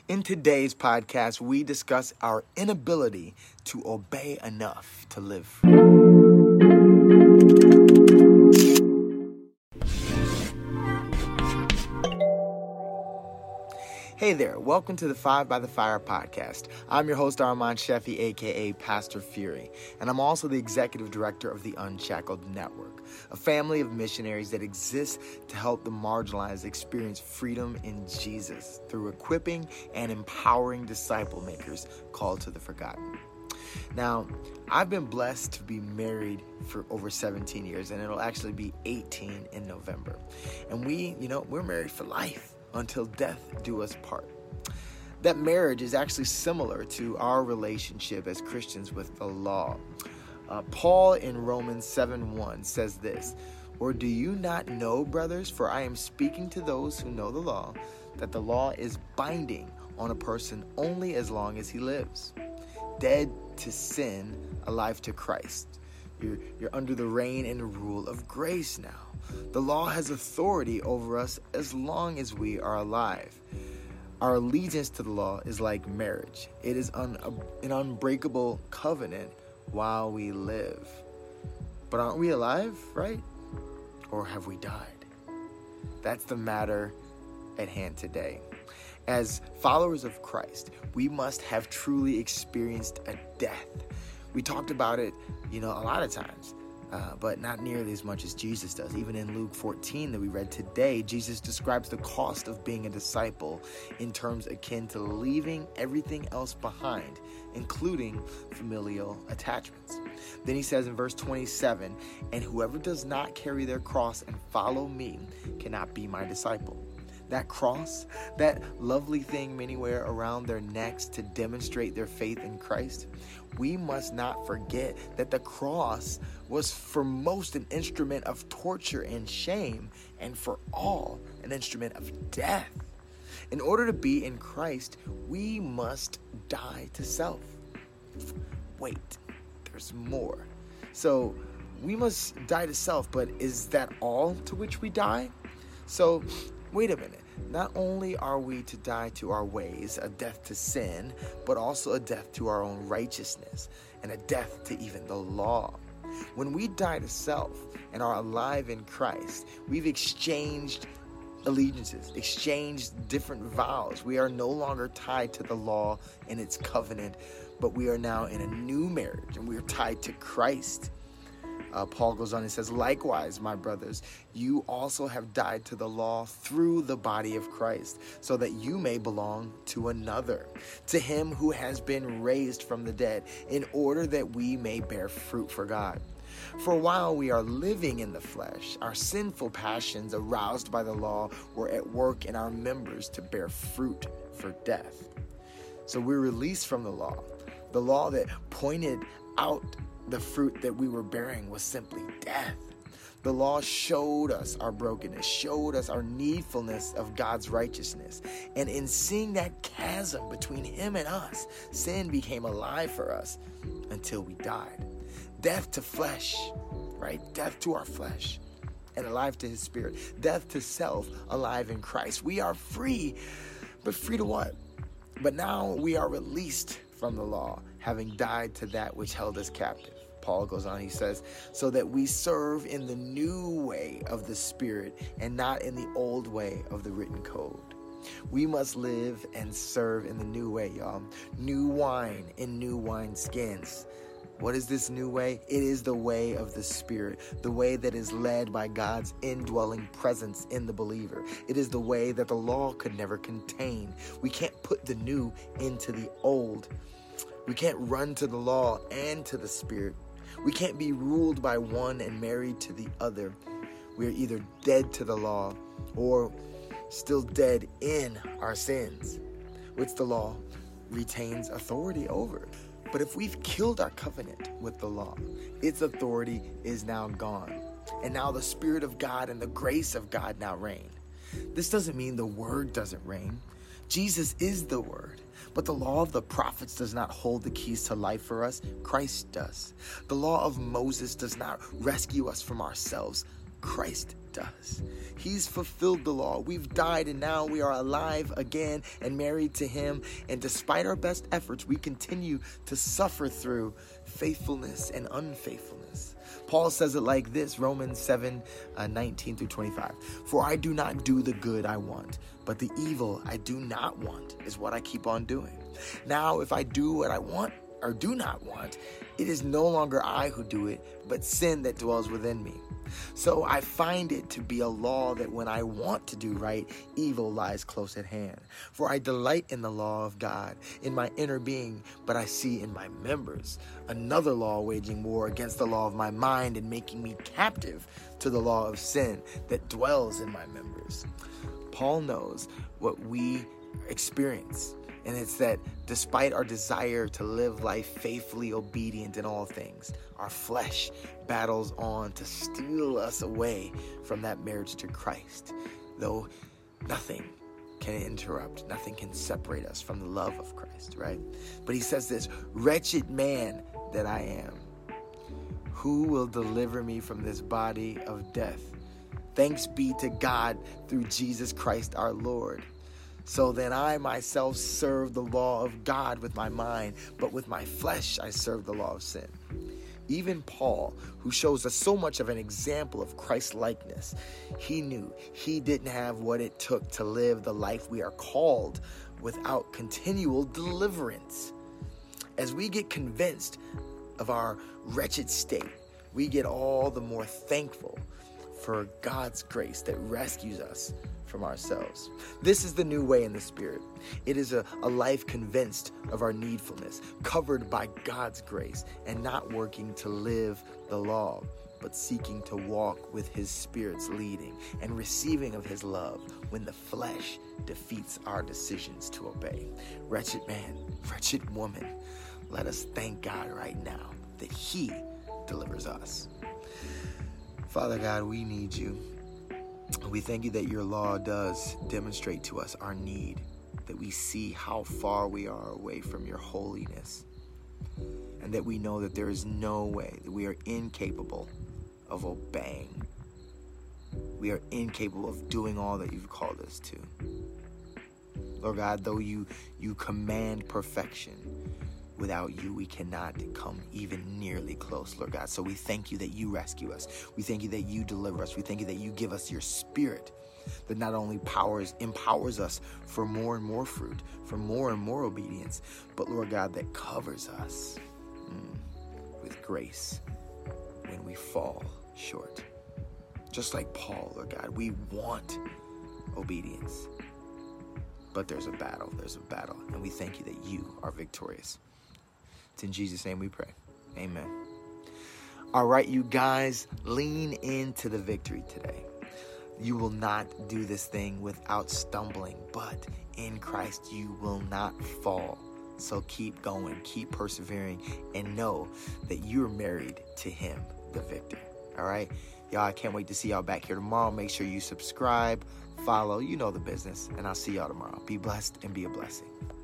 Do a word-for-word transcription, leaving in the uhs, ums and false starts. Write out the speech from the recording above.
In today's podcast, we discuss our inability to obey enough to live free. Hey there, welcome to the Five by the Fire podcast. I'm your host, Armand Sheffy, aka Pastor Fury, and I'm also the executive director of the Unshackled Network, a family of missionaries that exists to help the marginalized experience freedom in Jesus through equipping and empowering disciple makers called to the forgotten. Now, I've been blessed to be married for over seventeen years, and it'll actually be eighteen in November. And we, you know, we're married for life, until death do us part. That marriage is actually similar to our relationship as Christians with the law. Uh, Paul in Romans seven one says this, "Or do you not know, brothers, for I am speaking to those who know the law, that the law is binding on a person only as long as he lives. Dead to sin, alive to Christ." You're, you're under the reign and rule of grace now. The law has authority over us as long as we are alive. Our allegiance to the law is like marriage. It is un, an unbreakable covenant while we live. But aren't we alive, right? Or have we died? That's the matter at hand today. As followers of Christ, we must have truly experienced a death. We talked about it, you know, a lot of times. Uh, but not nearly as much as Jesus does. Even in Luke fourteen that we read today, Jesus describes the cost of being a disciple in terms akin to leaving everything else behind, including familial attachments. Then he says in verse twenty-seven, "And whoever does not carry their cross and follow me cannot be my disciple." That cross, that lovely thing many wear around their necks to demonstrate their faith in Christ, we must not forget that the cross was for most an instrument of torture and shame, and for all an instrument of death. In order to be in Christ, we must die to self. Wait, there's more. So we must die to self, but is that all to which we die? So wait a minute. Not only are we to die to our ways, a death to sin, but also a death to our own righteousness and a death to even the law. When we die to self and are alive in Christ, we've exchanged allegiances, exchanged different vows. We are no longer tied to the law and its covenant, but we are now in a new marriage and we are tied to Christ. Uh, Paul goes on and says, "Likewise, my brothers, you also have died to the law through the body of Christ, so that you may belong to another, to him who has been raised from the dead, in order that we may bear fruit for God. For while we are living in the flesh, our sinful passions aroused by the law were at work in our members to bear fruit for death." So we're released from the law. The law that pointed out the fruit that we were bearing was simply death. The law showed us our brokenness, showed us our needfulness of God's righteousness. And in seeing that chasm between him and us, sin became alive for us until we died. Death to flesh, right? Death to our flesh and alive to his spirit. Death to self, alive in Christ. We are free, but free to what? But now we are released from the law, having died to that which held us captive. Paul goes on, he says, "So that we serve in the new way of the Spirit and not in the old way of the written code." We must live and serve in the new way, y'all. New wine in new wine skins. What is this new way? It is the way of the Spirit, the way that is led by God's indwelling presence in the believer. It is the way that the law could never contain. We can't put the new into the old. We can't run to the law and to the Spirit. We can't be ruled by one and married to the other. We are either dead to the law or still dead in our sins, which the law retains authority over. But if we've killed our covenant with the law, its authority is now gone. And now the Spirit of God and the grace of God now reign. This doesn't mean the Word doesn't reign. Jesus is the Word. But the law of the prophets does not hold the keys to life for us. Christ does. The law of Moses does not rescue us from ourselves. Christ does. He's fulfilled the law. We've died and now we are alive again and married to him. And despite our best efforts, we continue to suffer through faithfulness and unfaithfulness. Paul says it like this, Romans seven, uh, nineteen through twenty-five. For I do not do the good I want, but the evil I do not want is what I keep on doing. Now, if I do what I want or do not want, it is no longer I who do it, but sin that dwells within me. So I find it to be a law that when I want to do right, evil lies close at hand. For I delight in the law of God in my inner being, but I see in my members another law waging war against the law of my mind and making me captive to the law of sin that dwells in my members. Paul knows what we experience. And it's that despite our desire to live life faithfully obedient in all things, our flesh battles on to steal us away from that marriage to Christ. Though nothing can interrupt, nothing can separate us from the love of Christ, right? But he says this, wretched man that I am, who will deliver me from this body of death? Thanks be to God through Jesus Christ our Lord. So then I myself serve the law of God with my mind, but with my flesh I serve the law of sin. Even Paul, who shows us so much of an example of Christ-likeness, he knew he didn't have what it took to live the life we are called without continual deliverance. As we get convinced of our wretched state, we get all the more thankful for God's grace that rescues us from ourselves. This is the new way in the Spirit. It is a, a life convinced of our needfulness, covered by God's grace, and not working to live the law, but seeking to walk with his Spirit's leading and receiving of his love when the flesh defeats our decisions to obey. Wretched man, wretched woman, let us thank God right now that he delivers us. Father God, we need you. We thank you that your law does demonstrate to us our need, that we see how far we are away from your holiness, and that we know that there is no way, that we are incapable of obeying. We are incapable of doing all that you've called us to. Lord God, though you, you command perfection, without you, we cannot come even nearly close, Lord God. So we thank you that you rescue us. We thank you that you deliver us. We thank you that you give us your Spirit that not only powers, empowers us for more and more fruit, for more and more obedience, but Lord God, that covers us mm, with grace when we fall short. Just like Paul, Lord God, we want obedience, but there's a battle, there's a battle, and we thank you that you are victorious. It's in Jesus' name we pray. Amen. All right, you guys, lean into the victory today. You will not do this thing without stumbling, but in Christ you will not fall. So keep going, keep persevering, and know that you're married to him, the victor. All right? Y'all, I can't wait to see y'all back here tomorrow. Make sure you subscribe, follow, you know the business, and I'll see y'all tomorrow. Be blessed and be a blessing.